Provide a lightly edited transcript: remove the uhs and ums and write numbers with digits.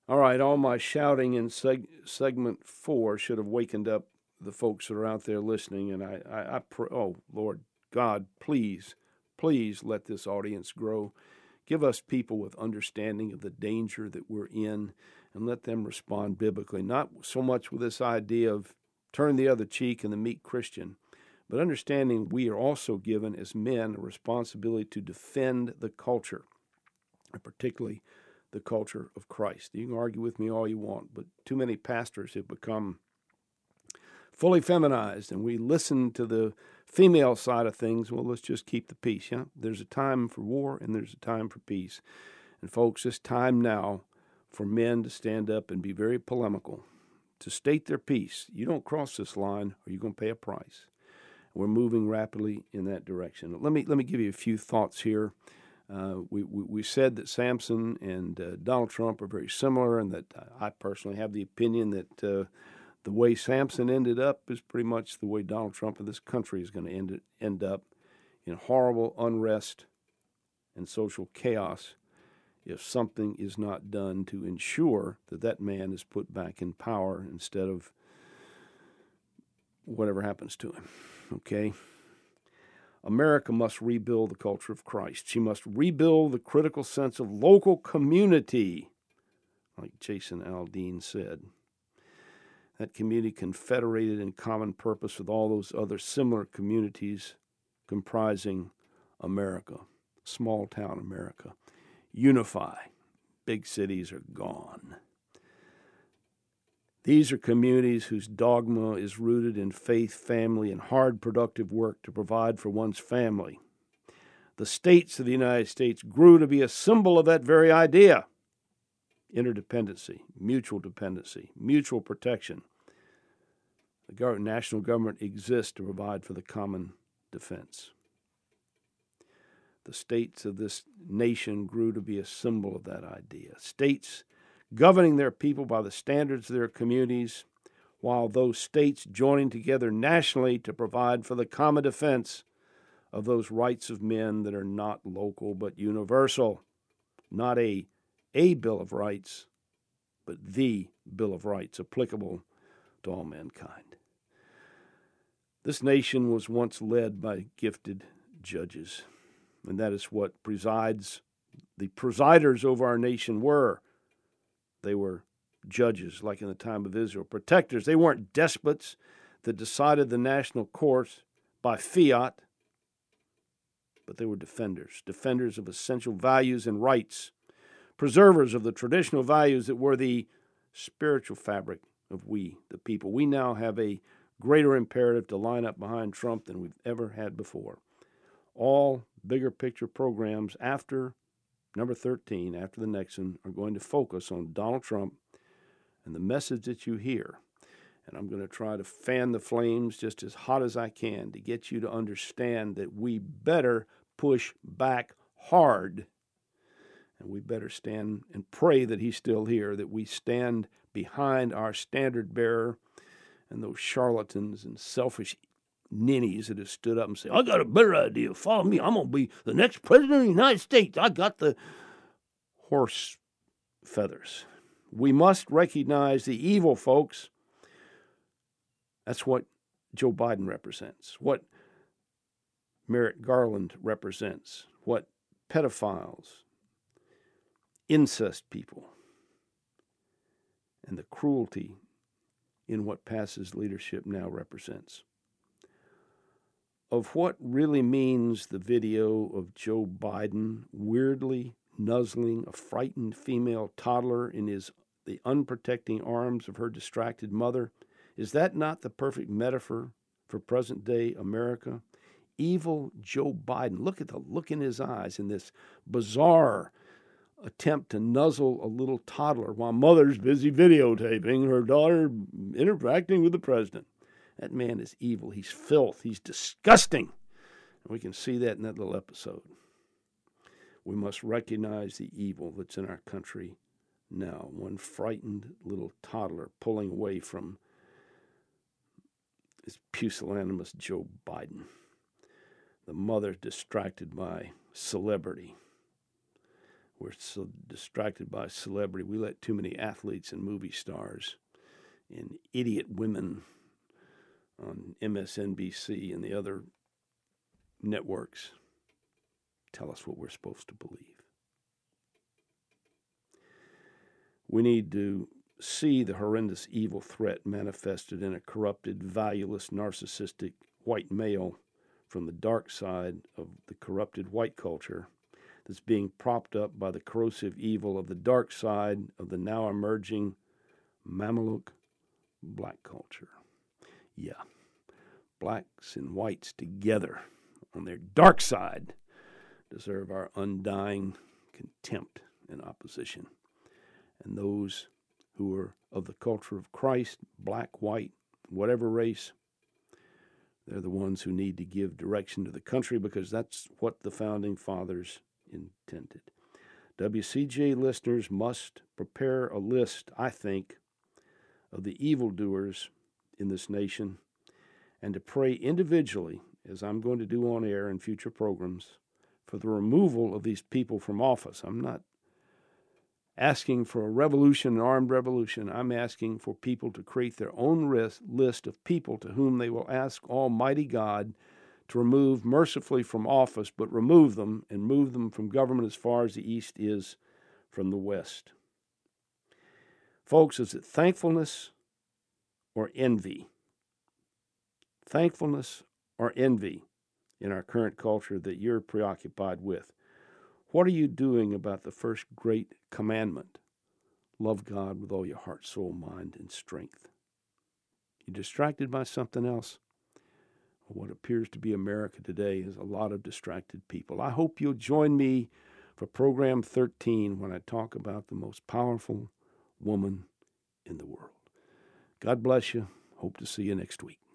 All right, all my shouting in segment 4 should have wakened up the folks that are out there listening. And I pray, oh, Lord God, please, please let this audience grow. Give us people with understanding of the danger that we're in and let them respond biblically. Not so much with this idea of turn the other cheek and the meek Christian, but understanding we are also given as men a responsibility to defend the culture, and particularly the culture of Christ. You can argue with me all you want, but too many pastors have become fully feminized, and we listen to the female side of things. Well, let's just keep the peace. Yeah, there's a time for war and there's a time for peace. And folks, it's time now for men to stand up and be very polemical, to state their piece. You don't cross this line, or you're going to pay a price. We're moving rapidly in that direction. Let me give you a few thoughts here. We said that Samson and Donald Trump are very similar, and that I personally have the opinion that the way Samson ended up is pretty much the way Donald Trump and this country is going to end up, in horrible unrest and social chaos, if something is not done to ensure that that man is put back in power instead of whatever happens to him. Okay? America must rebuild the culture of Christ. She must rebuild the critical sense of local community, like Jason Aldean said. That community confederated in common purpose with all those other similar communities comprising America, small town America. Unify. Big cities are gone. These are communities whose dogma is rooted in faith, family, and hard, productive work to provide for one's family. The states of the United States grew to be a symbol of that very idea. Interdependency, mutual dependency, mutual protection. The national government exists to provide for the common defense. The states of this nation grew to be a symbol of that idea. States governing their people by the standards of their communities, while those states joining together nationally to provide for the common defense of those rights of men that are not local but universal. Not a Bill of Rights, but the Bill of Rights applicable to all mankind. This nation was once led by gifted judges, and that is what the presiders over our nation were. They were judges, like in the time of Israel, protectors. They weren't despots that decided the national course by fiat, but they were defenders of essential values and rights, preservers of the traditional values that were the spiritual fabric of we, the people. We now have a greater imperative to line up behind Trump than we've ever had before. All bigger picture programs after number 13, after the next one, are going to focus on Donald Trump and the message that you hear. And I'm going to try to fan the flames just as hot as I can to get you to understand that we better push back hard. And we better stand and pray that he's still here, that we stand behind our standard bearer and those charlatans and selfish ninnies that have stood up and said, I got a better idea. Follow me. I'm going to be the next president of the United States. I got the horse feathers. We must recognize the evil, folks. That's what Joe Biden represents, what Merrick Garland represents, what pedophiles, incest people, and the cruelty in what passes leadership now represents. Of what really means the video of Joe Biden weirdly nuzzling a frightened female toddler in the unprotecting arms of her distracted mother, is that not the perfect metaphor for present-day America? Evil Joe Biden. Look at the look in his eyes in this bizarre attempt to nuzzle a little toddler while mother's busy videotaping her daughter interacting with the president. That man is evil. He's filth. He's disgusting. And we can see that in that little episode. We must recognize the evil that's in our country now. One frightened little toddler pulling away from this pusillanimous Joe Biden. The mother distracted by celebrity. We're so distracted by celebrity. We let too many athletes and movie stars and idiot women on MSNBC and the other networks tell us what we're supposed to believe. We need to see the horrendous evil threat manifested in a corrupted, valueless, narcissistic white male from the dark side of the corrupted white culture that's being propped up by the corrosive evil of the dark side of the now emerging Mameluke black culture. Yeah, blacks and whites together on their dark side deserve our undying contempt and opposition. And those who are of the culture of Christ, black, white, whatever race, they're the ones who need to give direction to the country because that's what the Founding Fathers intended. WCJ listeners must prepare a list, I think, of the evildoers in this nation and to pray individually, as I'm going to do on air in future programs, for the removal of these people from office. I'm not asking for a revolution, an armed revolution. I'm asking for people to create their own list of people to whom they will ask Almighty God to remove mercifully from office, but remove them and move them from government as far as the East is from the West. Folks, is it thankfulness or envy? Thankfulness or envy in our current culture that you're preoccupied with? What are you doing about the first great commandment? Love God with all your heart, soul, mind, and strength. You distracted by something else? What appears to be America today is a lot of distracted people. I hope you'll join me for program 13 when I talk about the most powerful woman in the world. God bless you. Hope to see you next week.